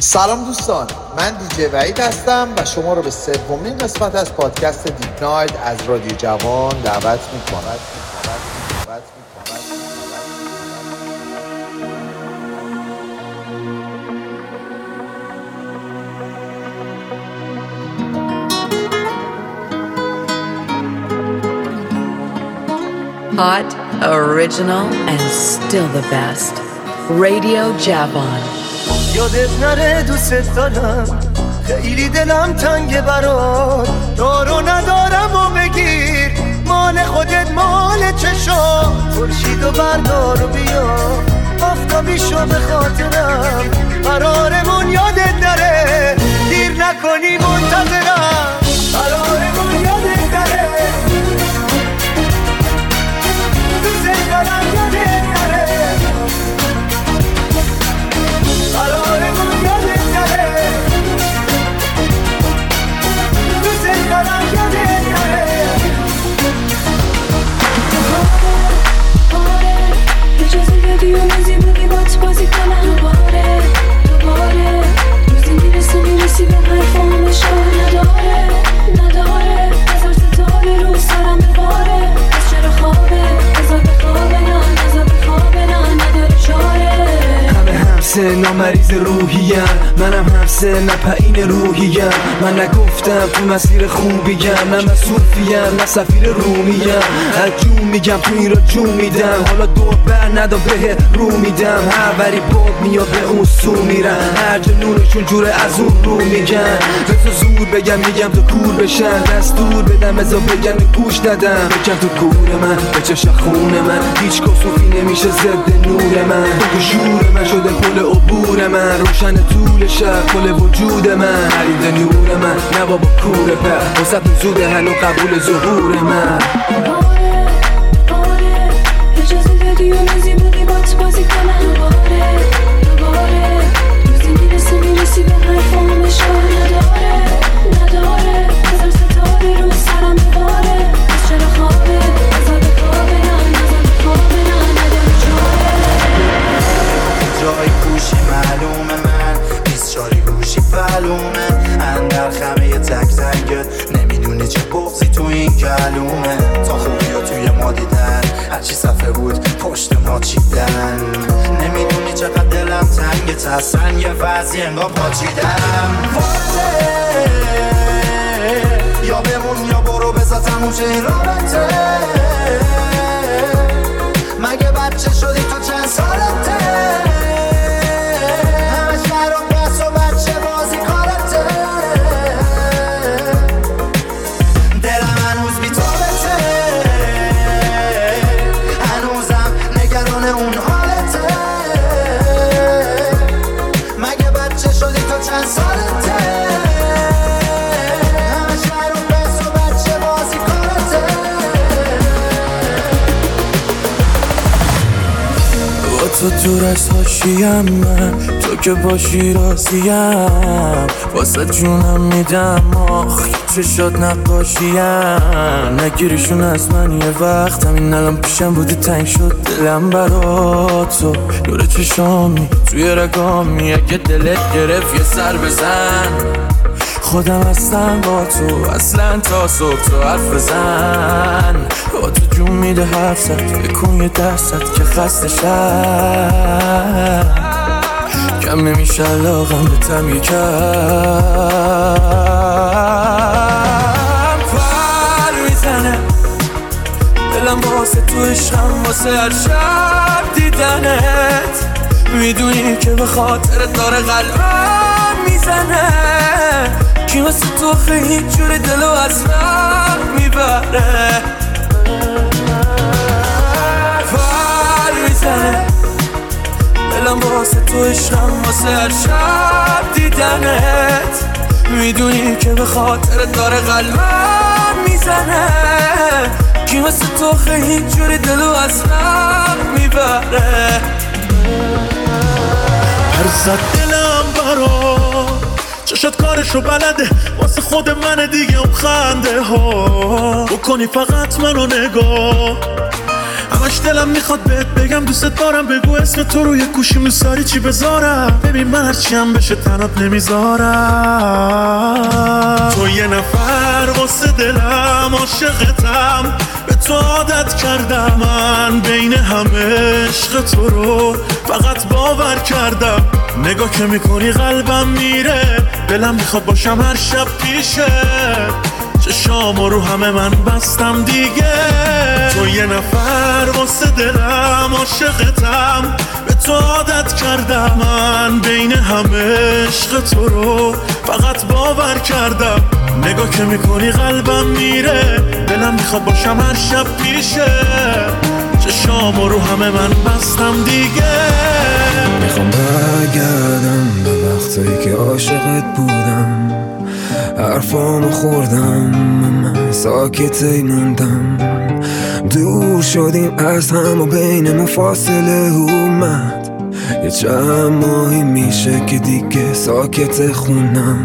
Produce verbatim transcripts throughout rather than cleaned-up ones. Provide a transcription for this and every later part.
سلام دوستان، من دیجی وحید هستم و شما رو به سومین قسمت از پادکست دیپ نایت از رادیو جوان دعوت می‌کنم. Hot, original, and still the best. Radio Javan. یادت نره دوست دارم، خیلی دلم تنگه برات، دارو ندارم و بگیر، مال خودت مال چشام، خورشید و بردار و بیا، آفتابی شو به خاطرم، قرارمون یادت نره، دیر نکنی منتظرم، قرارمون یادت نره، دوست دارم یادت نره، قرارمون یادت نره، دوست دارم یادت نره. آره اجازه بدی و روزی بودی بات بازی کنم دوباره دوباره روزی میرسه میرسی به حرفام اشاره نداره نداره هزار ستاره رو سرم بباره از چرا خوابه بذار بخوابه نه نذار بخوابه نه نداره چاره همه همسه نامریض روحیم، منم همسه نپعین روحیم، من نگفتم تو مسیر خوبیم، نه مسوفیم نه سفیر رومیم، هر جون میگم تو این را جون میدم، حالا دور بر ندا به رو میدم، هر وری باد میاد به اون سو میرن، هر جنونشون جوره از اون رو میگن، بزا زور بگم میگم تو کور بشن، دستور بدم ازا بگم گوش ندم، بگم تو کور من به چشم خون من، هیچ کسوفی نمیشه ضد نور من، تو شور من شده پل عبور من، روشن طول شب کل وجود من، خرید نور من نه بابا کوره پر وسط زوده هنو قبول ظهور من. آره آره اجازه بدی و روزی بودی بات بازی کنم دوباره دوباره روزی میرسه میرسی به حرفام اشاره نداره نداره هزار ستاره رو سرم بباره از چرا خوابه بذار بخوابه نه نذار بخوابه نه نداره چاره جای گوشی معلومه من بیست چاری گوشی معلومه اندر خمه تک زنگت نمیدونی چه بغضی تو این کلومه تا خوبی ها توی ما دیدن هرچی صفحه بود پشت ما چیدن نمیدونی چقدر دلم تنگه تسن یه وضعی انگار پاچیدم یا بمون یا برو بزا تموم شه این رابطه مگه بچه شدی تو چند سالته تو دور از حاشیم من تو که باشی راضیم واسه جونم میدم آخ چشات نقاشیم نگیریشون از من یه وقت همین الان پیشم بودی تنگ شد دلم برا تو نور چشامی توی رگامی اگه دلت گرفت یه سر بزن خودم هستم با تو اصلا تا صبح تو حرف بزن با تو جون میده حرف زد بکن یه درصد که خسته شد کم نمیشه علاقم به تم یکم پر میزنه دلم واسه تو عشقم واسه هر شب دیدنت میدونی که به خاطر داره قلبم میزنه کی واسه تو خیلی جوری دلو از راه میبره پر میزنه دلم واسه تو عشقم واسه هر شب دیدنت میدونی که به خاطر داره قلبم میزنه کی واسه تو خیلی جوری دلو از راه میبره هر زد دلم برا چشت کارشو بلده واسه خود من دیگه اون خنده ها بکنی فقط منو نگاه همش دلم میخواد بهت بگم دوست دارم، بگو اسم تو روی گوشیم دوستاری چی بذارم. ببین من هرچی هم بشه تنات نمیذارم. تو یه نفر واسه دلم عاشقتم، به تو عادت کردم. من بین همه عشق تو رو فقط باور کردم. نگاه که میکنی قلبم میره، دلم میخواد باشم هر شب پیشه. چشامو رو همه من بستم دیگه. تو یه نفر واسه دلم عاشقتم، به تو عادت کردم. من بین همه عشق تو رو فقط باور کردم. نگاه که میکنی قلبم میره، دلم میخواد باشم هر شب پیشه. چشامو رو همه من بستم دیگه. میخوام برگردم به وقتایی که عاشقت بودم، حرفامو خوردم من ساکت موندم. دور شدیم از هم و بینمون فاصله اومد. یه چند ماهی میشه که دیگه ساکت خونم.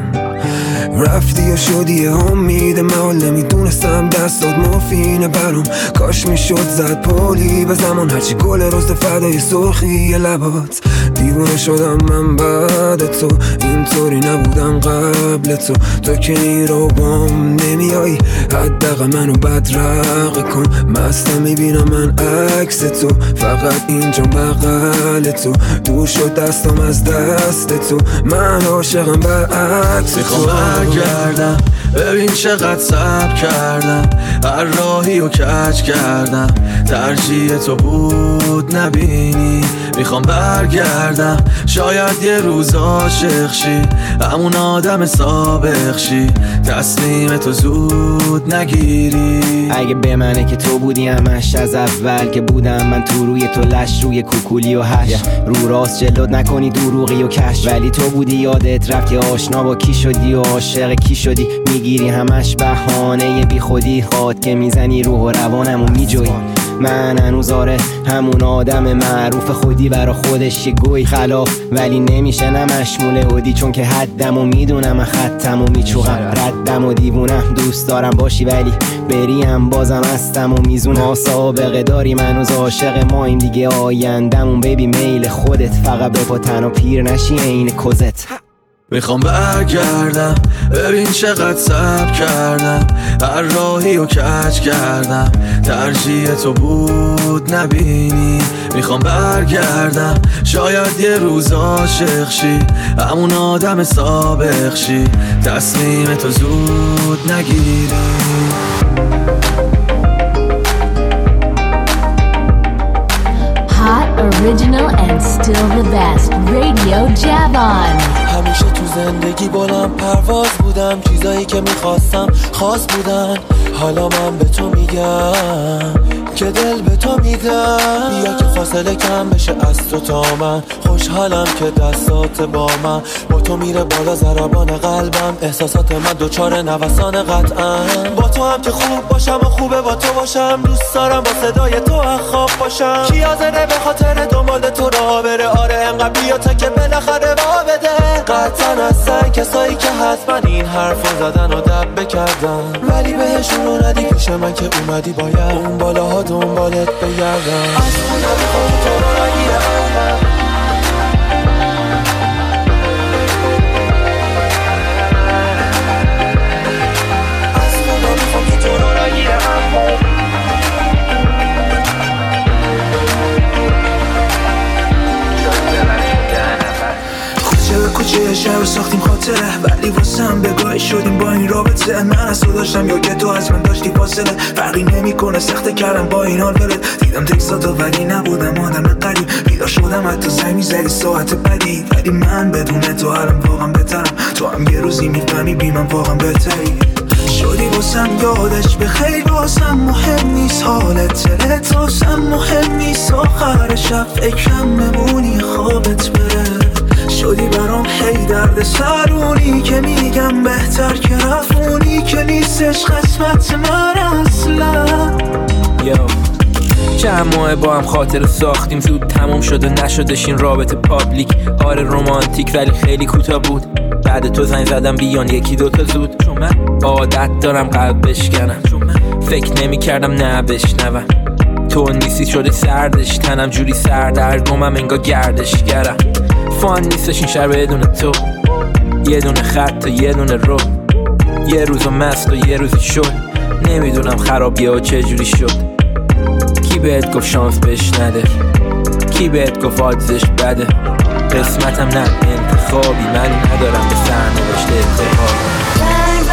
رفتی و شدی امید من، نمیدونستم دستات مفینه برام. کاش میشد زد پولی به زمان، هرچی گل رست فدای سرخی لبات. دیوونه شدم من بعد تو، اینطوری نبودم قبل تو. تو که نیرو بام نمیایی، حداقل منو بدرق کن. مستم میبینم من عکس تو، فقط اینجا بغل تو. دور شد دستم از دست تو، من عاشقم برعکس تو. گردم ببین چقدر صبر کردم، هر راهی رو کج کردم. ترجیح تو بود نبینی، میخوام برگردم. شاید یه روز عاشق شی، همون آدم سابق شی. تصمیم تو زود نگیری. اگه به منه که تو بودی همش از اول که بودم من تو روی تو لش، روی کوکولی و هش. yeah. رو راست جلوت نکنی دروغی و کش، ولی تو بودی یادت رفتی آشنا با کی شدی و عاشق کی شدی. میگیری همش بهانه بی خودی، خاط که میزنی روح و روانمو میجوی. من هنوز آره همون آدم معروف خودی برا خودش یه گوی خلاف، ولی نمیشه نمشموله هودی. چون که حدم و میدونم من خطم و میچوغم، ردم و دیوونم. دوست دارم باشی ولی بریم بازم هستم و میزونم. ما سابقه داریم هنوز عاشق ماییم دیگه، آیندمون بیبی میل خودت. فقط به پا تن و پیر نشی این کزت. میخوام برگردم ببین چقدر صبر کردم، هر راهی رو کج کردم. ترجیح تو بود نبینی، میخوام برگردم. شاید یه روز عاشق شی، همون آدم سابق شی. تصمیم تو زود نگیری. Hot, original and still the best. Radio Javon. همیشه تو زندگی بلند پرواز بودم، چیزایی که میخواستم خاص بودن. حالا من به تو میگم که دل به تو میدم. بیا که فاصله کم بشه از تو تا من. خوشحالم که دستات با من، با تو میره بالا ضربان قلبم. احساسات من دوچار نوسان قطعا. با تو هم که خوب باشم و خوبه با تو باشم. دوست دارم با صدای تو خواب باشم. کی حاضره به خاطر دنبال تو راه بره؟ آره انقدر بیا تا که بالاخره وا بده. قطعا هستن کسایی که حتما این حرفو زدن و دبه کردن، ولی بهشون رو ندی پیش من که اومدی. باید اون بالاها دنبالت بگردم. از خونه بخوام تو رو نگیرم. از خونه بخوام تو رو نگیرم. کوچه شهر ساختیم خاطره، ولی واسم بگاهی شدیم با این رابطه. من از تو داشتم یا که تو از من داشتی فاصله. فرقی نمیکنه سخته کردم با این حال ولت. دیدم تکساتو ولی نبودم آدم قریب. بیدار شدم حتی زنگ میزدی ساعت بدی، ولی من بدون تو حالم واقعا بهترم. تو هم یه روزی میفهمی بی من واقعا بهتری. شدی واسم یادش به خیلی واسم مهم نیست حالت. دلت واسم مهم نیست، آخر شب فکرم نمونی خوابت بره. شدی برام هی درد سرونی که میگم بهتر که رفونی، که نیستش قسمت من اصلا. یو چند ماه با هم خاطر ساختیم، زود تموم شده نشدش این رابطه پابلیک. آره رومانتیک ولی خیلی کوتاه بود. بعد تو زنگ زدم بیان یکی دوتا زود، چون من عادت دارم قلب بشکنم. فکر نمی کردم نه بشنوم. تو نیستی شده سردش، تنم جوری سردرگمم انگار گردشگرم. فان نیستش این شهر بدون تو، یه دونه خط و یه دونه رو، یه روز مست و یه روزی شد، نمیدونم خرابیه و چه جوری شد. کی بهت گفت شانس بهش نده، کی بهت گفت آدزش بده، قسمتم نه انتخابی، من ندارم به سرنوشت اعتقاد. بنگ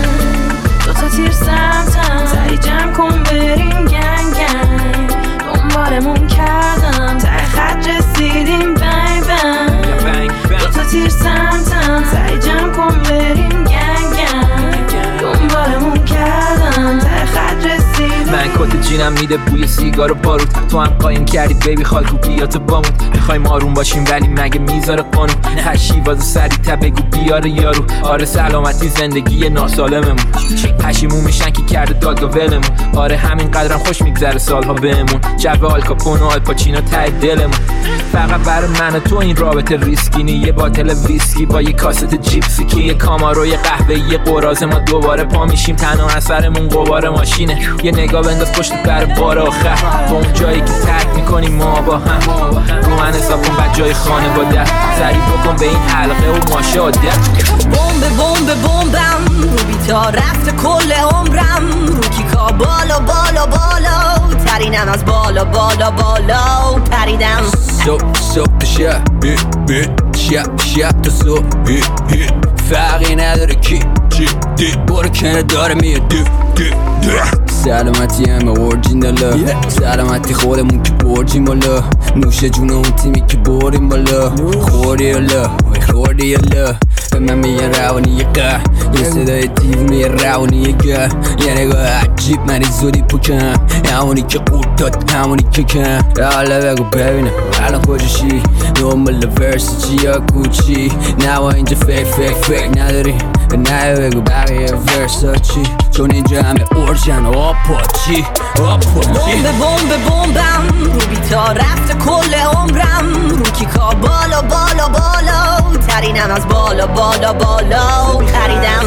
بنگ دوتا تیر سمتم، سری جمع کن بریم گنگ گنگ، دنبالمون کردم ته خط رسیدیم. بنگ بنگ دوتا تیر سمتم، سری جمع کن بریم گنگ گنگ، دنبالمون کردم ته خط رسیدیم. من کت جینم میده بوی سیگار و بارود، تو هم قایم کردی بیبی خالکو بیاتو بامون. میخوایم آروم باشیم ولی مگه میذاره قانون، هر شیوازو سریع تا بگو بیاره یارو. آره سلامتی زندگی ناسالممون، پشیمون میشن که کرده داد و ولمون. آره همین قدرم خوش میگذره سالها بهمون، جو آلکاپون و آلپاچینو ته دلمون. فقط برای من و تو این رابطه ریسکی نی، یه باتل ویسکی با یه کاست جیپسی که یه کامارو یه قهوه یه قراضه، ما دوباره پا میشیم تنها اثرمون قبار ماشینه. یه نگاه بنداز پشت بر بار آخر، با اون جایی که ترک میکنیم ما با هم. رو من حساب کن بعد جای خانه با در، سریع بکن به این حلقه و ماشاده. بمب بمب بمبم رو بیتا رفت کل عمرم، رو کیکا بالا بالا بالا ترینم، از بالا بالا بالا پریدم. صبح صبح شب بی بی شب شب تا صبح بی بی فرقی نداره کی چی دی، برو کنه داره میاد دی دی دی. سلامتی همه اورجیناله، سلامتی خودمون که برجیم بالا، نوش جون اون تیمی که بریم بالا. خوردی الا خوردی الا به من میگن روانی قه، یه صدای دیو میگه روانی گه، یه نگاه عجیب منی زودی پوکم، همونی که قورت داد همونی که کم. حالا بگو ببینم الان کجاشی، دنبال ورسیچی یا کوچی، نوا اینجا فکر فکر فکر نداری، نه بگو بقیه ورساچی، چون اینجا همه اورژن و آپاچی آپاچی. بمب بمب بمبم رو بیتا رفت کل عمرم، رو کیکا بالا بالا بالا ترینم، از بالا بالا بالا خریدم.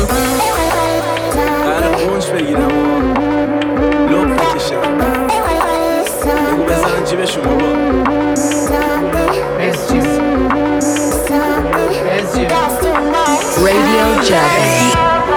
من اونج بگیرم و لب بکشم، بگو بزنن جیبشون بابا. Radio Javon.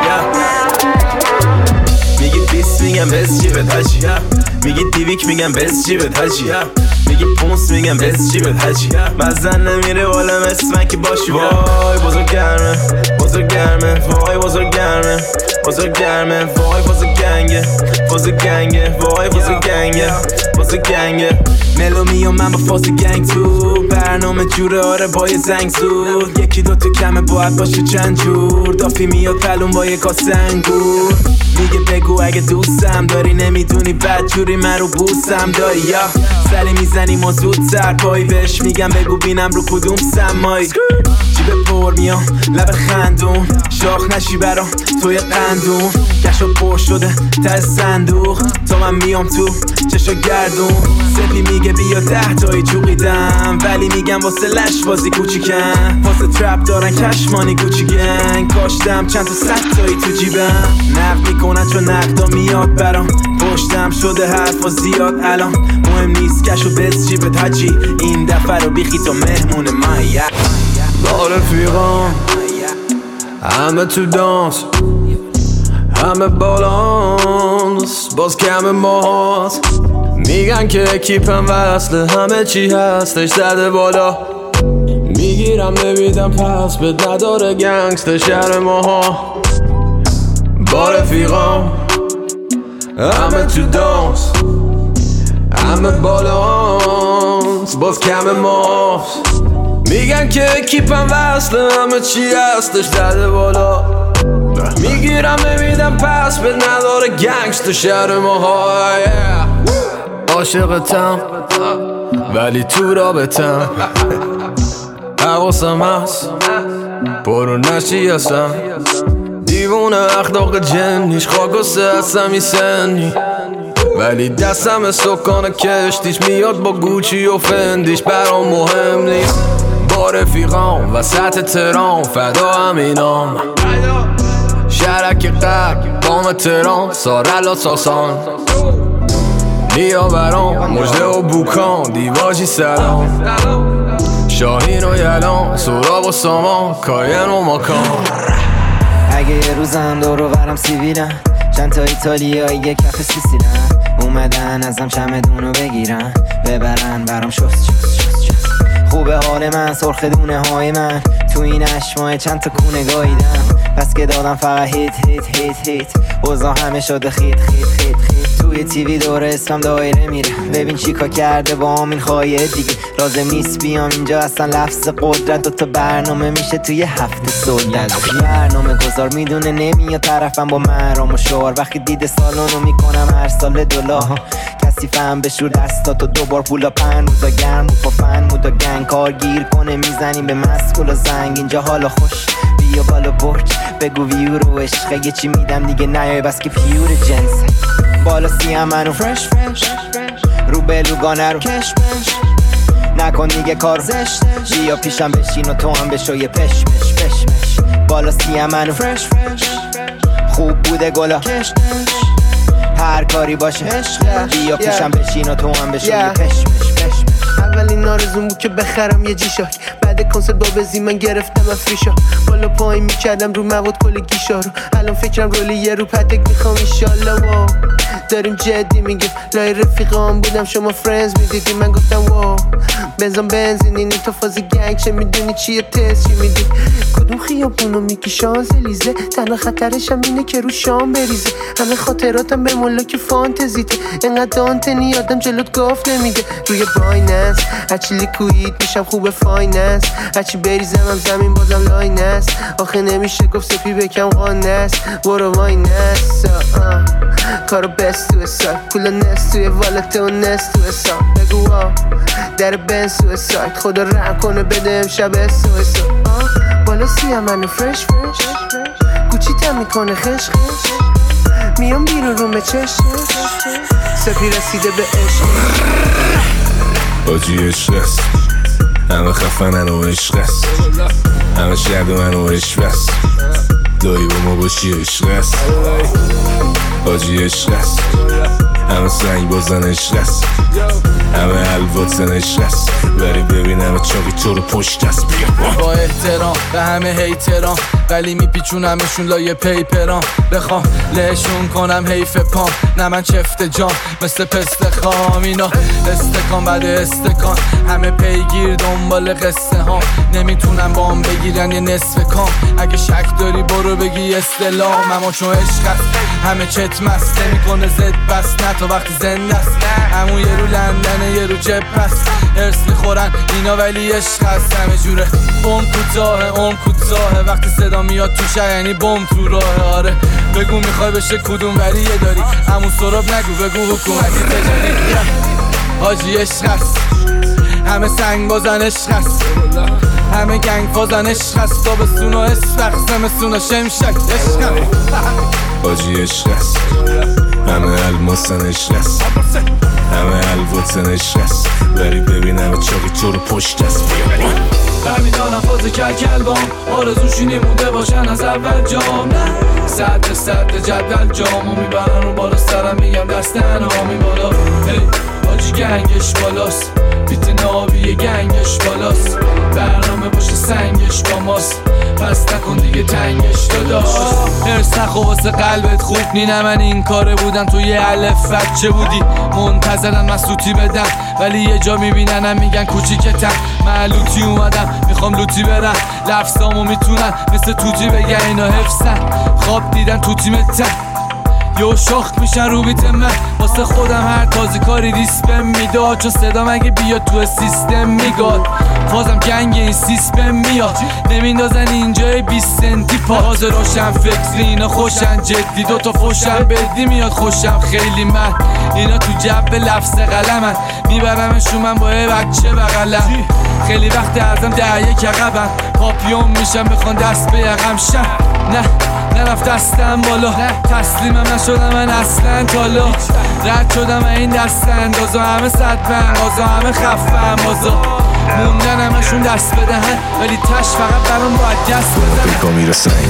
میگی بیس میگم بس جیبت هجی، میگی دیویک میگم بس جیبت هجی، میگی پونس میگم بس جیبت هجی. مزن نمیره والا مثل من که باشی. وای بزرگ گرمه بزرگ گرمه وای بزرگ گرمه بزرگ گرمه وای بزرگ گنگه بزرگ گنگه وای بزرگ گنگه بزرگ گنگه. ملو میام من با فاز گنگ تو برنامه جوره، آره با یه زنگ زود، یکی دوتا کمه باید باشه چند جور، دافی میاد پلون با یه کاسه انگور. میگه بگو اگه دوستم داری، نمیدونی بد جوری من رو بوسم داری، یا سری میزنیم و زود سر پایی بهش میگم بگو بینم رو کدوم سمایی. جیب پر میام لب خندون، شاخ نشی برام توی قندون، کشو پر شده ته صندوق، تا من میام تو چشا گردون. سپی میگه بیا ده تایی چوقیدم، ولی میگم واسه لش بازی کوچیکن، واسه ترپ دارن کشمانی گوچی گنگ، کاشتم چند تا صد تایی تو جیبم، نقد میکنن چون نقدا میاد برام، پشتم شده حرفا زیاد الان، مهم نیست کشو بس جیبت هجی، این دفعه رو بیخی تا مهمون من. با رفیقام همه تو دانس، همه بالانس، باز کم ماست، میگن که اکیپم وصله، همه چی هستش زده بالا، میگیرم نمیدم پس بد نداره گنگست شهر ماها. با رفیقام همه تو دانس، همه بالانس، باز کم ماست، میگن که اکیپم وصله، همه چی هستش زده بالا، میگیرم نمیدم پس بد نداره گنگست شهر ماها. عاشقتم ولی تو رابطم، حواسم هست برو نشی هستم، دیوونه اخلاق جنیش خاک و سه هستم سنی، ولی دستم سکان کشتیش میاد با گوچی و فندیش، برام مهم نیست. با رفیقام وسط ترام فدا همینام، شرک قبل بام ترام سارلا ساسان، بیا برام مجده و بوکان دیواجی سلام شاهین و یلان سوراب و سامان کاین و ماکان اگه یه روزم دور و برم سیبیلن چند تا ایتالیایی یه کف سیسیلن اومدن ازم چمدونو بگیرن ببرن برام شست شست شست شست خوبه حال من سرخ دونه های من تو این اشماه چند تا کونه گاییدم پس که دادم فقط هیت هیت هیت هیت اوضاع همه شده خیت خیت خیت خیت توی تیوی دور اسمم دایره میره ببین چیکا کرده با همین خواهیه دیگه لازم نیست بیام اینجا اصلا لفظ قدرت دوتا برنامه میشه توی هفته سولد برنامه گذار میدونه نمیاد طرفم با مرام و شعار وقتی دیده سالونو میکنم هر سال دلار کسی فهم بشور دستاتو دوبار پولا پن روزا گرم و پافن مودا گنگ کار گیر کنه میزنیم به مسکول و زنگ اینجا حالا خوش بیا بالا برج بگو ویور و عشقه یه چی میدم دیگه نیای بس که پیور جنسه بالا سیم منو فرش فرش رو بلوگانه رو کش بش نکن دیگه کار زشتش بیا پیشم بشین و تو هم بشو یه پشمش پشمش بالا سیم منو فرش فرش خوب بوده گلا کشتش هر کاری باشه عشقه بیا پیشم بشین و تو هم بشو یه پشمش پشمش اولین آرزوم بود که بخرم یه جیشاک بعد کنسرت با بزی من گرفتم افریشا بالا پایین میکردم رو مواد کل گیشا رو الان فکرم رولی یه رو پتک میخوام ایشالله واو داریم جدی میگیم لای رفیقام بودم شما فرنز میدیدی من گفتم واو بنزام بنزین اینی تو فاز گنگ چه میدونی چیه تست چی میدی کدوم خیابونو میگی شانزلیزه تنها خطرشم اینه که رو شام بریزه همه خاطراتم به ملاک فانتزیته انقدر دانتنی آدم جلوت گاف نمیده روی بایننس هرچی لیکوید میشم خوب فایننس هرچی بریزم هم زمین بازم لاینس آخه نمیشه گفت سپی بکم قانس برو واینس کارو بست تو حساب پولا نست توی والت و نست تو حساب بگو آه در بنز تو حساب خدا رحم کنه بده امشب است تو حساب بالا سیم منو فرش فرش گوچی تم میکنه خش خش میام بیرون رو مچش سپی رسیده به عشق باجی عشق است همه خفنن و عشق است همه شرد من و عشق است دایی با ما باشی عشق است باجی عشق است همه سنگ بازن عشق است همه الواتن عشق است بری ببینم چاقی تو رو پشت است بیا با احترام به همه هیتران ولی میپیچونمشون لایه پیپران بخوام لهشون کنم حیف پام نه من چفت جام مثل پست خام اینا استکان بعد استکان همه پیگیر دنبال قصه ها نمیتونم بام بگیرن یه نصف کام اگه شک داری برو بگی استلام اما چون عشق است همه چت مست نمیکنه زد بس نه تا وقتی زنده است همون یه رو لندنه یه رو جب است ارس میخورن اینا ولی عشق است همه جوره بم کوتاه اون کوتاه وقتی صدا میاد تو شهر یعنی بم تو راه آره بگو میخوای بشه کدوم ولیه داری همون سراب نگو بگو حکومتی تجاری حاجی عشق است همه سنگ بازن عشق است همه گنگ بازن عشق است تابستون و اسفق زمستون و شمشک عشق است حاجی عشق است همه الماسن عشق است همه الواتن عشق است بری ببینم چاقی تو رو پشت است برمیدانم فاز کلکلبام آرزوشینی مونده باشن از اول جام نه صد صد جدول جامو میبرن رو بالا سرم میگم دستن هامی بالا هی حاجی گنگش بالاست بیت نابی گنگش بالاست برنامه باشه سنگش با ماست پس نکن دیگه تنگش داداش ارس نخو واسه قلبت خوب نینه من این کاره بودم تو یه علف بچه بودی منتظرم مسلوطی بدم ولی یه جا میبیننم میگن کوچیکتم من لوتی اومدم میخوام لوتی برم لفظامو میتونن مثل توتی بگن اینا حفظن خواب دیدن تو تیمتن یو شاخ میشن رو بیت من واسه خودم هر تازه کاری دیسپم میداد چون صدا مگه بیاد تو سیستم میگاد فازم گنگ این سیستم میاد نمیندازن اینجای بیست سنتی پاز روشن فکری اینا خوشن جدی دوتا فوشن بدی میاد خوشم خیلی من اینا تو جب لفظ قلمن میبرمشون من با یه بچه بغلم خیلی وقت ازم ده یک عقبم پاپیون میشم بخوان دست به یقم شم نه نرفت دستم بالا تسلیمم نشدم من اصلا تالا رد شدم این دست اندازا همه صد بنگازا همه خفه بازا موندن همشون دست بدهن ولی تش فقط برام باید دست بدهن پیکا میره سنگ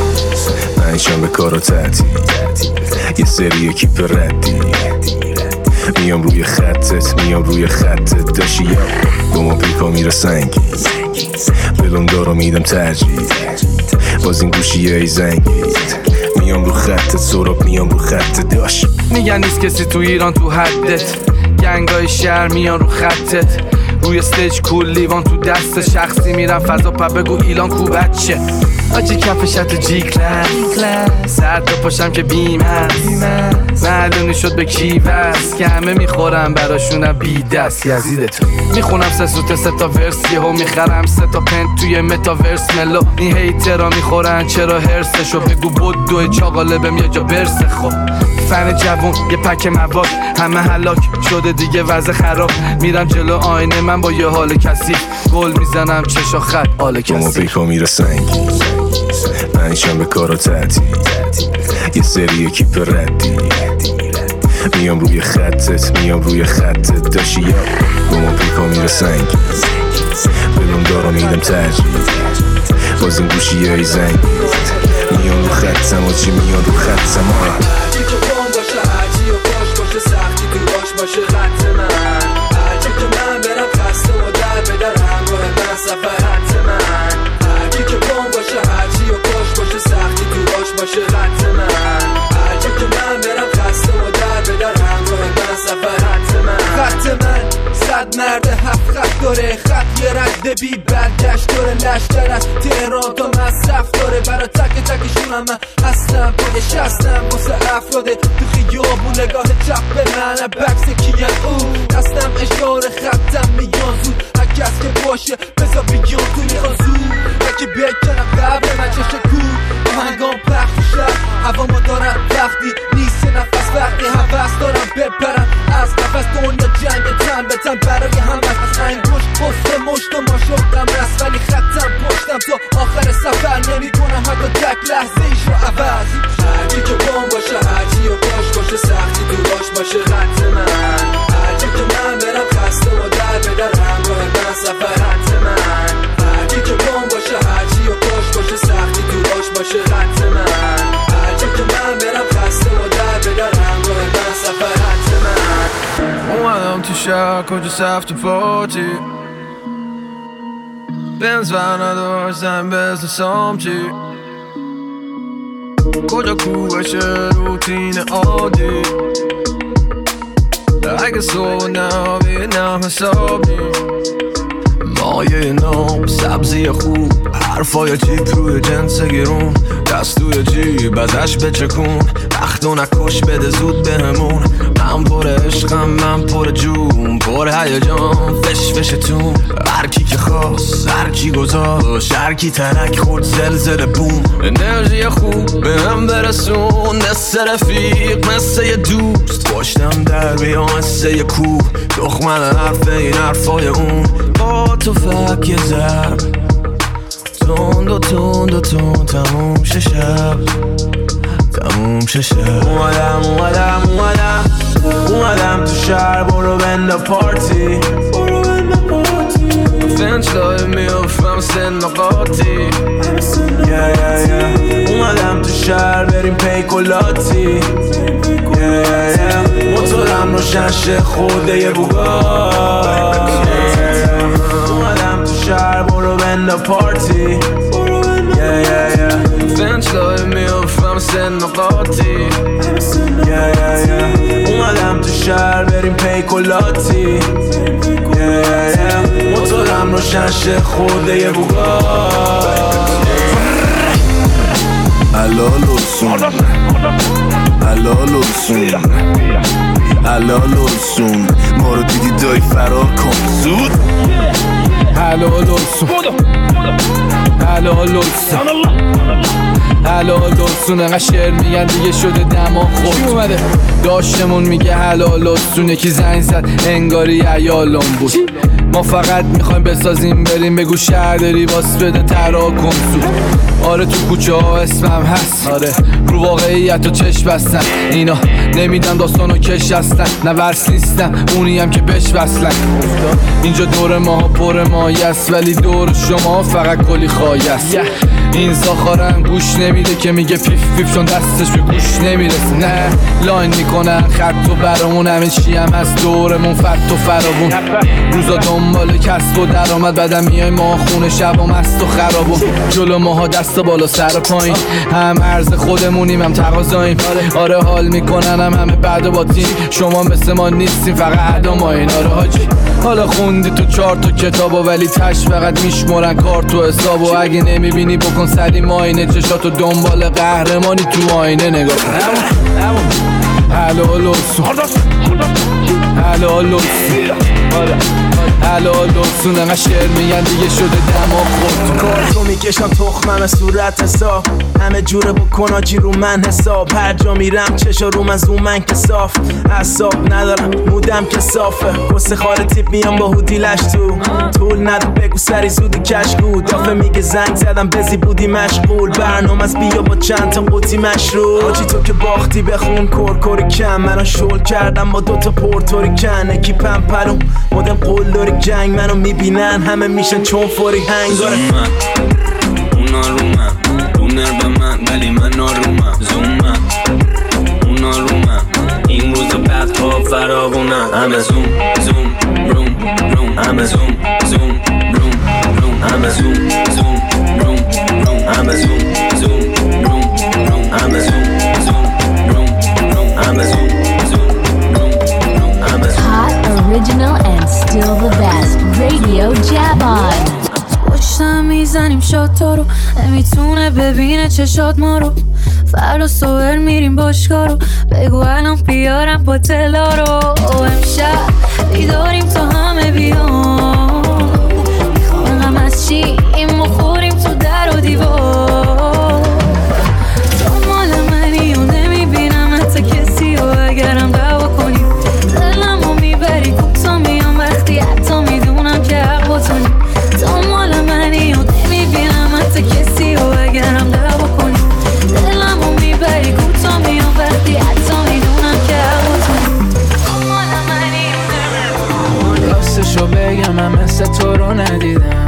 من ایشان به کار و تعطیل یه سری کیپ ردی میام روی خطت میام روی خطت داشی یا با ما پیکا میره سنگی بلون دارو میدم ترجیح باز این گوشی ای زنگید میام رو خطت سراب میام رو خطت داشت میگن نیست کسی تو ایران تو حدت گنگای شهر میان رو خطت روی استیج کول لیوان تو دست شخصی میرم فضا پا بگو ایلان کو بچه آجی کفشت جی کلاس سر تا پاشم که بیم هست معلومی شد به کی بس که همه میخورم براشونم بی دست یزیدتون میخونم سه سوت سه تا ورس یهو میخرم سه تا پنت توی متاورس ملو این هیترا میخورن چرا هرسشو بگو بود دوی چاقاله بهم یه جا برسه خب فن جوون یه پک مواد همه هلاک شده دیگه وضع خراب میرم جلو آینه من با یه حال کسی گل میزنم چشا خط حال کسی با ما پیکا میره سنگی پنجشنبه به کارا تعطیل یه سری اکیپ ردی میام روی خطت میام روی خطت داشی یا با ما پیکا میره سنگی بلون دارو میدم ترجیح باز این گوشی ای زنگید میام رو خطم و چی میام رو خطم هرچی که بام باشه هرچی و باش باشه سختی تو باش باشه خط من هرچی که من برم خسته و در به در همراه من سفر خط من هرچی که بام باشه هرچی و باش باشه سختی تو باش باشه خط من هرچی که من برم خسته و در به در همراه من سفر خط من خط من صد مرد هفت خط داره خط یه رد بی برگشت داره لشتر از تهران تا مصرف داره برا تک تکشون هم من هستم پای شستم واسه افراده تو خیابون نگاه چپ به من بکس کیه او دستم اشاره خطم میان زود هر کس که باشه بزا بیان تو میخوان زود هرکی بکنم قبل من چشه کود آهنگام پخت شد هوا ما دارم وقتی نیست نفس وقتی حوست دارم بپرم از قفص دنیا جنگ تن به تن برای هم از انگوش بسته مشت و ما شدم رست ولی خطم پشتم تا آخر سفر نمی کنم حتی تک لحظه ایش رو عوض هرچی که بام باشه هرچی و باش باشه سختی تو باش باشه خط من هرچی که من برم خسته و در به در همراه من سفر خط من هرچی که بام باشه هرچی و باش باشه سختی تو باش باشه خط من هرچی که من برم خسته و در به در همراه من سفر خط من اومدم تو شهر کجا سفت و پاتی بنز ور نداشتم بزن سامچی کجا کوبشه روتین عادی اگه صبح نبینم حسابی مایه نام سبزی خوب حرفای چیپ روی جنس گرون دست توی جیب ازش بچکون وقتو نکش بده زود بهمون من پر عشقم من پر جون پر هیجان فش فشتون هرکی که خواست هرکی گذاشت هرکی ترک خورد زلزله بوم انرژی خوب به هم برسون مثل رفیق مثل یه دوست پشتم در بیان مثل یه کوه دخمن حرف این حرفای اون با تو فک یه زب تند و تند و تند تموم شه شب تموم شه شب اومدم اومدم اومدم اومدم تو شهر برو بنده پارتی برو بنده پارتی فنچ لای میافم سن قاطی yeah, yeah, yeah. اومدم تو شهر بریم پیکولاتی yeah, yeah, yeah. موتورم روشن شه خورده یه بوگات اومدم تو شهر برو بنده پارتی yeah, yeah, yeah. فنچ لای میافم سن قاطی yeah, yeah, yeah. اومدم تو شهر بریم پیکولاتی yeah, yeah, yeah. موتورم روشن شه خورده یه بوگات الالوسون الالوسون الالوسون ما رو دیدی دایی فرار کن زود الالوسون الالوسون الالوسون انقدر شعر میگن دیگه شده دماغ خود اومده داشتمون میگه الالوسون یکی زنگ زد انگاری عیالم بود ما فقط میخوایم بسازیم بریم بگو شهر داری واس بده تراکم سو آره تو کوچه ها اسمم هست آره رو واقعیت و چشم بستن اینا نمیدن داستانو کش هستن نه ورس نیستن اونی هم که بش وصلن اینجا دور ماها پر مایه است ولی دور شما فقط کلی خواهی است این زاخارم گوش نمیده که میگه پیف پیف چون دستش به گوش نمیرسه. نه لاین میکنن خط و برامون، همه چی هم از دورمون فت و فراوون. روزا دنبال کسب و درآمد، بعدم میای ما خونه شبا مست و خرابون. جلو ماها دست بالا سر و پایین، هم عرض خودمونیم هم تقاضاییم. آره حال میکنن هم همه بعد و باطین، شما مثل ما نیستیم فقط ادا ماین. آره حاجی حالا خوندی تو چهار تا کتابو، ولی تش فقط میشمرن کار تو حسابو. اگه نمیبینی بکن سری ماینه، چشاتو دنبال قهرمانی تو آینه نگاه کن. حلال لسون حلال لسون حلال لسون، انقدر شعر میگن دیگه شده دماغ خود. کارتو میکشم تخمم صورت حساب، همه جوره بکن آجی رو من حساب. هر جا میرم چشا رو من زومن که صاف، حساب ندارم مودم که صافه. قصه خار تیپ میام با هودیلش تو طول ندو بگو سری زودی کشگو. دافه میگه زنگ زدم بزی بودی مشغول، برنامه از بیا با چند تا قوطی مشروب. آجی تو که باختی بخون کورکوری کم، منو شل کردم با دوتا پورتوریکن. اکی پمپرون مدم قلداری جنگ، منو میبینن همه میشن چون فوری هنگ. زومن اونا رو من رونر به من، ولی من نارومم. زومن اونا رو من، این روز بعد ها فراوونن. همه زوم زوم روم روم، همه زوم زوم روم روم، همه زوم زوم روم روم، همه زوم زوم روم روم، همه زوم زوم روم روم، همه زوم زوم روم روم، همه زوم. Hot, original and still the best. Radio Javon. پشتم میزنیم شاتا رو، نمیتونه ببینه چشات ما رو. فردا صبح میریم باشگاه رو، بگو الان بیارم با تلا رو. امشب بیداریم تا همه بیان، میخوام از چی این مخوریم تو در و دیوار. تو مال منی و نمیبینم حتی کسی و اگرم دعوا کنیم دلم رو میبری کوتا میام وقتی حتی میدونم که حق با تو نیم. تو مال منی و نمیبینم حتی کسی و اگرم دعوا کنیم دلم رو میبری کوتا میام وقتی حتی میدونم که حق با تو نیم. تو مال منی و نمیبینم. راستشو بگم من مثل تو رو ندیدم،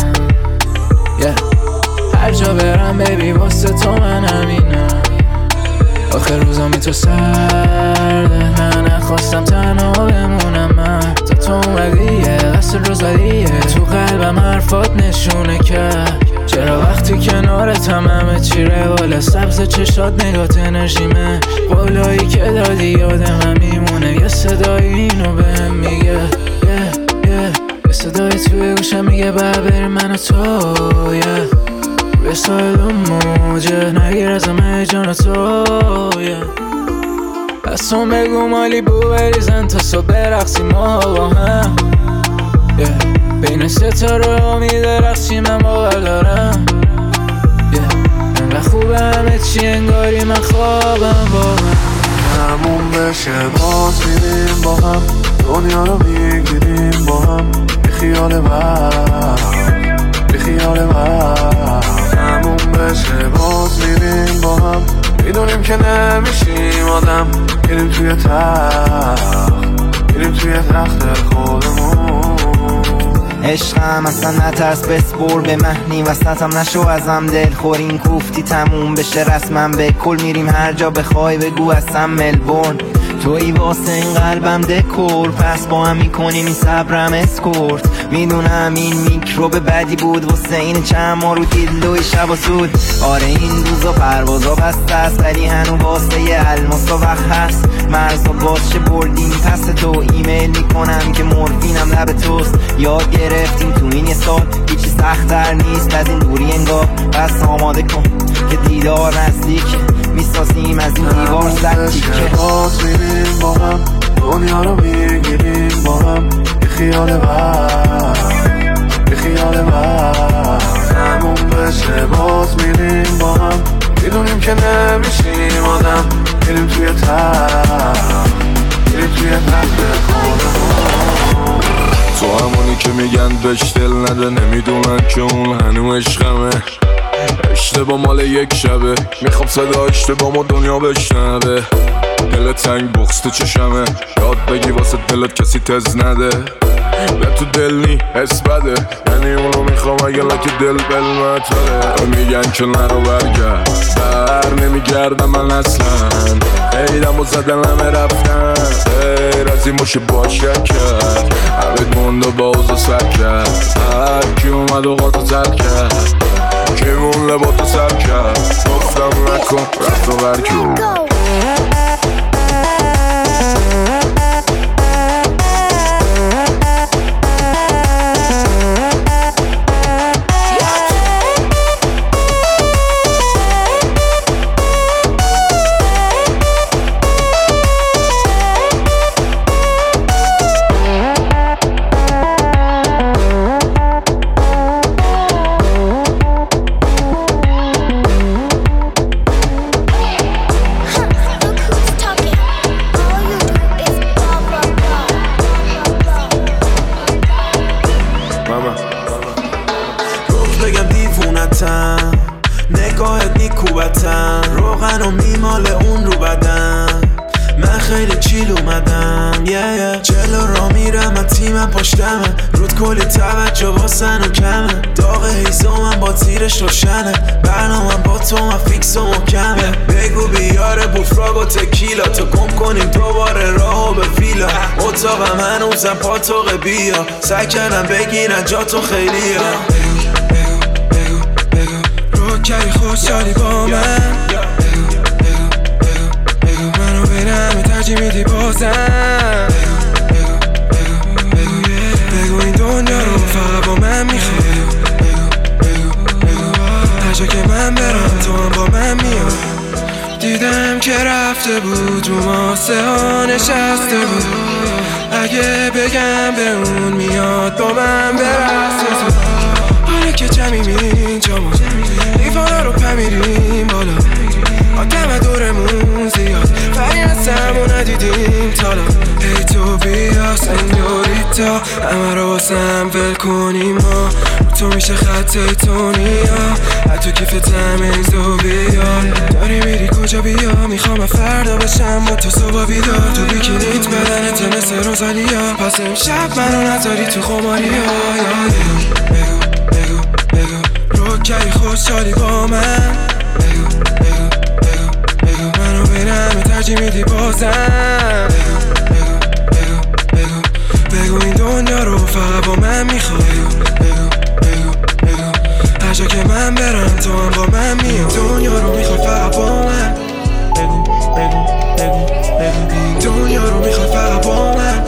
yeah. هر جا برم ببی واسه تو من همینم. آخر روزامی تو سرده، من نخواستم تنها بمونم. من تا تو اومدیه قصد روزادیه، تو قلبم حرفات نشونه کرد. چرا وقتی کنارتم همه چی روال، سبز چشات نگات انرژیمه. قولایی که دادی یادم میمونه، یه صدای اینو بهم میگه yeah, yeah. یه صدای توی گوشم میگه بربری من و تو yeah. به سایل و موجه نگیر از همه جان تو yeah. از اون بگو مالی بو بریزن تا صبح برقصیم ما با هم yeah. بین ستاره ها میدرخشیم من باور دارم yeah. انقدر خوبه همه چی انگاری من خوابم با هم. همون بشه باز میریم با هم، دنیا رو میگیریم با هم. بی خیال وقت بی خیال وقت، همون بشه باز میریم با هم. میدونیم که نمیشیم آدم، میریم توی تخت میریم توی تخت خودمون. عشقم اصلا نترس بسپر به مهنی وسطم نشو ازم دل خور. این کوفتی تموم بشه رسمم به کل، میریم هر جا بخوای بگو اصلا ملبورن. توی واسه این قلبم دکور، پس با هم میکنیم این صبرم اسکورت. میدونم این میکروب بدی بود واسه این چند ما رو دیلوی شب و سود. آره این روزا پروازا بسته است، ولی هنو واسه یه الماسا وقت هست. مرزا باز چه بردیم پس تو، ایمیل میکنم که مورفینم لب توست. یاد گرفتیم تو این یه سال هیچی سخت‌تر نیست از این دوری انگار. بس آماده کن که دیدار نزدیکه، میسازیم از این دیوار زدی که باز میریم با هم، دنیا رو میگیریم با هم. بی خیال وقت بی خیال وقت، همون بشه باز میریم با هم. میدونیم که نمیشیم آدم، میریم توی تخت میریم توی تخت خودمون. تو همونی که میگن بهش دل نده، نمیدونن که اون هنو عشقمه. اشتباه مال یک شبه، میخوام صدا اشتباه ما دنیا بشنوه. دل تنگ بغض تو چشمه، یاد بگی واسه دلت کسی تز نده. به تو دل نی حس بده، یعنی اونو میخوام اگه لکی دل بلمتره. میگن که نرو برگرد، بر نمیگردم من اصلا. ایدم و زدن همه رفتن، غیر از این باشه باشه کرد. عبید مونده با اوزا سر کرد، هر کی اومد و قاطع زد کرد. کی مون لباتا سر کرد، گفتم نکن رفت و برکن. نگاهت نیکوبتم، روغن و میمال اون رو بدم. من خیلی چیل اومدم yeah, yeah. جلو را میرم من تیمم پشتمه، رود کلی توجه واسن و کمه. داغ هیزمم با تیرش روشنه، برنامم با تو من فیکس و محکمه. بگو بیاره بوفراگ و تکیلا، تو گم کنیم دوباره راهو به ویلا. اتاقم هنوزم پاتوق بیا، سعی کردم بگیرن جا تو خیلیه. کاری خوشحالی با من، بگو بگو بگو بگو منو بینم ترجیح میدی بازم. بگو بگو بگو بگو این دنیا رو فقط با من میخوای. بگو بگو بگو هر جا که من برم تو هم با من میای. دیدم که رفته بود رو ماسه ها نشسته بود، اگه بگم به اون میاد با من برسه. تو حالا که جمعی میریم اینجا ما دیوانا رو پمیریم بالا، آدم دورمون زیاد ولی نستم و ندیدیم تالا. ای تو بیا سنیوریتا، همه رو واسم ول کنیم ما. تو میشه خط ایتونیا، حتی کیفتم ایزو بیا. داری میری کجا بیا، میخوام فردا بشم با تو صبح بیدار. تو بیکینیت بدنت مثل روزالیا، پس امشب منو نذاری تو خماریا. بگو بگو بگو روکایی خوشحالی با من. بگو بگو بگو بگو منو بینم ترجیح میدی بازم. بگو بگو بگو بگو بگو این دنیا رو فقط با من میخوای. بگو بگو بگو هر جا که من برم تو هم با من میای. دنیا رو میخوای فقط با من. بگو بگو بگو بگو این دنیا رو میخوای فقط با من.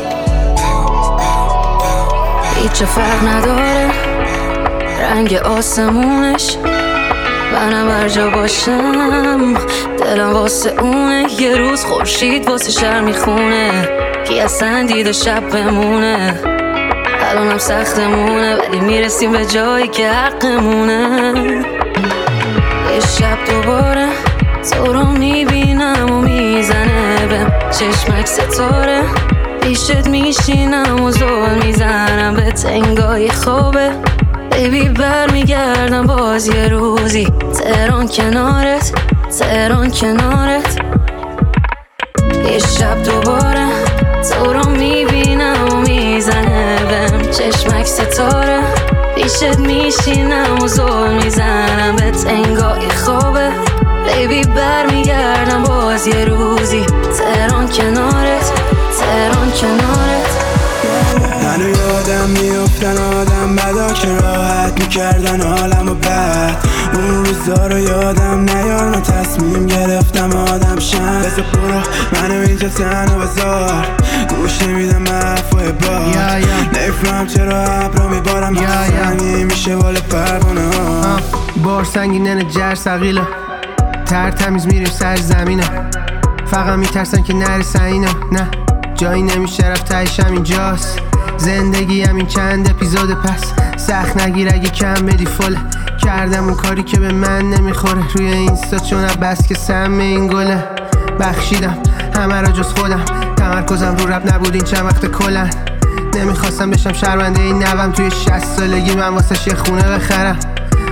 هیچ فرق نداره رنگ آسمونش، منم هر جا باشم دلم واسه اونه. یه روز خورشید واسه شهر میخونه، کی اصلا دیده شب بمونه. الانم سختمونه ولی میرسیم به جایی که حقمونه. یه شب دوباره تو رو میبینم و میزنه بهم چشمک ستاره. پیشت میشینم و زل میزنم به تنگای خوابه. بیبی بر میگردم باز یه روزی تهران کنارت، تهران کنارت. یه شب دوباره تو رو میبینم و میزنه بهم چشمک ستاره. پیشت میشینم و زل میزنم به تنگای خوابه. بیبی بر میگردم باز یه روزی تهران کنارت، تهران کنارت. منو یادم میافتن آدم بدا که راحت میکردن حالم و بد. اون روزا رو یادم نیار، من تصمیم گرفتم آدم شم. بذار برو منو اینجا تنها بذار، گوش نمیدم حرفای بار. نفهم چرا ابرا میبارم سنگی میشه بالا پروانه ها. بار سنگینه جر سقیله، تر تمیز میریم سر زمینه. فقط میترسن که نرسن اینا، نه جایی نمیشه رفت تایش همینجاست. زندگی همین چند اپیزود پس سخت نگیر اگه کم بدی فله. کردم اون کاری که به من نمیخوره روی اینستا، چون بس که سم این گله. بخشیدم همه را جز خودم، تمرکزم رو رب نبود این چند وقت کلن. نمیخواستم بشم شرمنده این نوم، توی شصت سالگی من واسه یه خونه بخرم.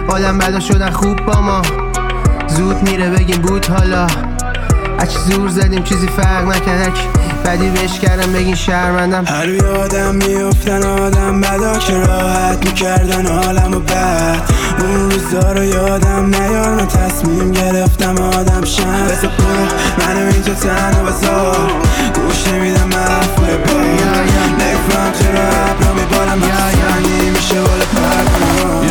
آدم بدا شدن خوب با ما، زود میره بگیم بود حالا. اچ زور زدیم چیزی فرق نکرد، بدی بهش کردم بگین شرمندم. هر یادم میافتن آدم بدا که راحت میکردن حالمو بد. اون روزا رو یادم نیار، من تصمیم گرفتم آدم شم. بسا برو منو اینجا تنها بذار، گوش نمیدم حرفای با نفهم چرا عبرا میبارم بسنگی میشه والا پرکنم.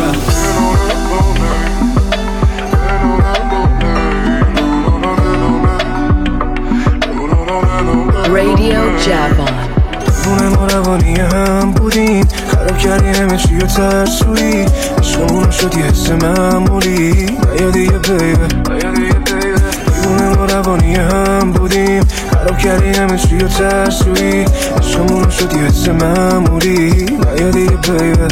Radio Javon. خونه ما روانی هم بودیم، خراب کردی همه چی و ترسویی. عشقمون شد یه حس معمولی، نیادی یه بیبه. خونه ما روانی هم بودیم، خراب کردی همه چی و ترسویی. عشقمون شد یه حس معمولی، نیادی یه بیبه.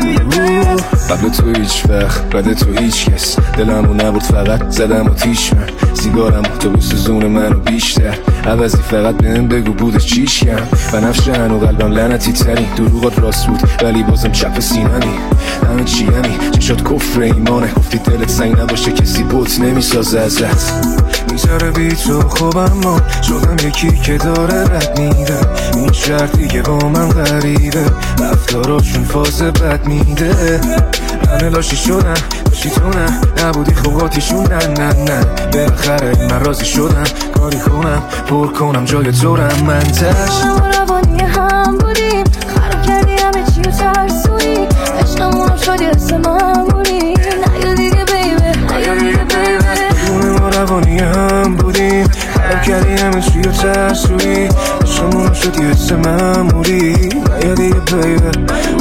قبل تو هیچ وقت بعد تو هیچ کس، دلمو نبود فقط زدم و تیش من. سیگارم تو بسوزون منو بیشتر، عوضی فقط بهم بگو بودش چیش کم. بنفشه هنو قلبم لعنتی تری، دروغات راست بود ولی بازم چپ سینمی. همه چی همی چشات کفر ایمانه، گفتی دلت سنگ نباشه کسی بوت نمیسازه ازت. میذاره بی تو خوبم ما شدم یکی که داره رد میده. این شرط دیگه با من غریبه، رفتاراشون فاز بد میده. همه لاشی شدن لاشی تو نه، نبودی خوباتیشون نه نه نه. بالاخره من راضی شدم کاری کنم پر کنم جای دورم من تش. روانی هم بودیم، خراب کردی همه چی و ترسویی. عشقمون شد یه حس معمولی، نیا دیگه بیبه نیا دیگه بیبه. خونه ما روانی هم بودیم، خراب کردی همه چی و ترسویی. عشقمون شد یه حس معمولی، نیا دیگه بیبه.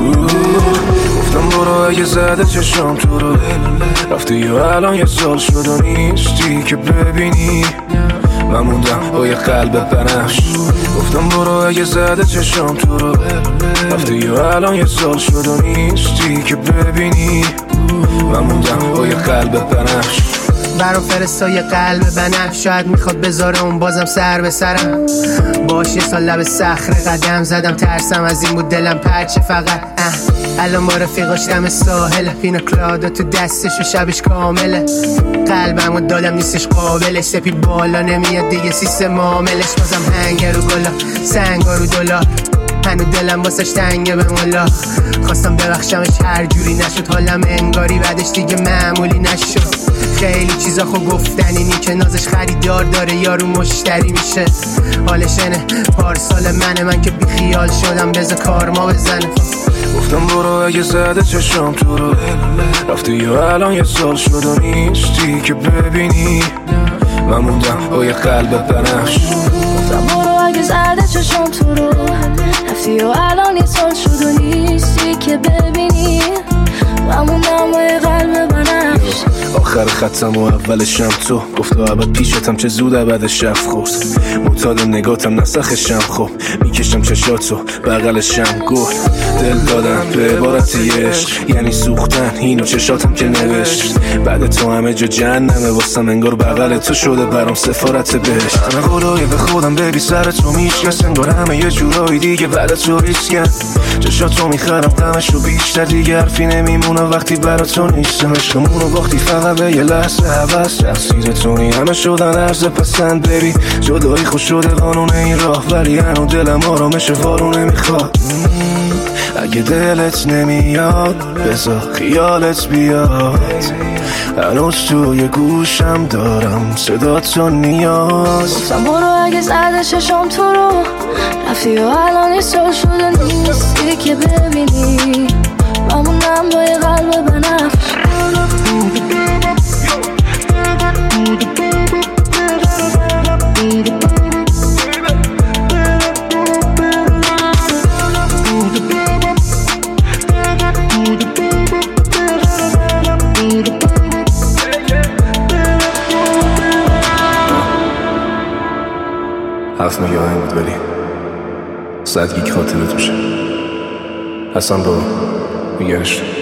گفتم برو اگه زده چشم تو رو، رفتی یا الان یه سال شد و نیستی که ببینی. من موندم با یه قلب بنفش. گفتم برو اگه زده چشم تو رو، رفتی یا الان یه سال شد و نیستی که ببینی. من موندم با یه قلب بنفش. برام فرستای قلب بنفش، شاید میخواد بذاره اون بازم سر به سرم. باش یه سال لب صخره قدم زدم، ترسم از این بود دلم پرچه فقط. اه الان با رفیقاش دم ساحل، پینا کلادا تو دستش و شبش کامله. قلبمو دادم نیستش قابلش، سپی بالا نمیاد دیگه سیستم معاملش. بازم هنگر رو گلا سنگا رو دلا، هنو دلم واسش تنگه به مولا. خواستم ببخشمش هر جوری نشد، حالم انگاری بعدش دیگه معمولی نشد. خیلی چیزا خو گفتنی نی که نازش خریدار داره یارو مشتری میشه. حالش اینه پارسال منه، من که بیخیال شدم بذار کار ما بزنه. گفتم برو اگه زده چشم تو رو، رفتی یا الان یه سال شد و نیستی که ببینی. من موندم با یه قلب بنفش. گفتم برو اگه زده چشم تو رو، رفتی یا الان یه سال شد و نیستی که ببینی. من موندم با یه قلب بنفش. آخر خطم و اولشم تو، گفت ابد پیشتم چه زود ابد شب خورد. معتاد نگاتم نسخشم خوب، میکشم چشاتو بغلشم گل. دل دادم به عبارتی عشق، یعنی سوختن اینو چشاتم که نوشت. بعد تو همه جا جهنمه واسم، انگار بغل تو شده برام سفارت بهشت. همه قولای به خودم ببی سر تو میشکست، انگار همه یه جورایی دیگه بعد تو ریسکن. چشاتو میخرم غمشو بیشتر، دیگه حرفی نمیمونه وقتی برا تو نیستم. عشقمونو باختی فقط به یه لحظه عوض، تقصیر تونی همه شدن عرض پسند. ببین جدایی خوش شده قانون این راه، ولی هنو دلم آرامش وارو نمیخواد. اگه دلت نمیاد بذار خیالت بیاد، هنوز توی گوشم دارم صداتو نیاز. گفتم برو اگه زده چشم تو رو، رفتی و الان یه سال شده نیستی که ببینی. من موندم با یه قلب بنفش. هفت میگه آهنگ بود ولی صد گیگ خاطره توشه. حسن با میگرش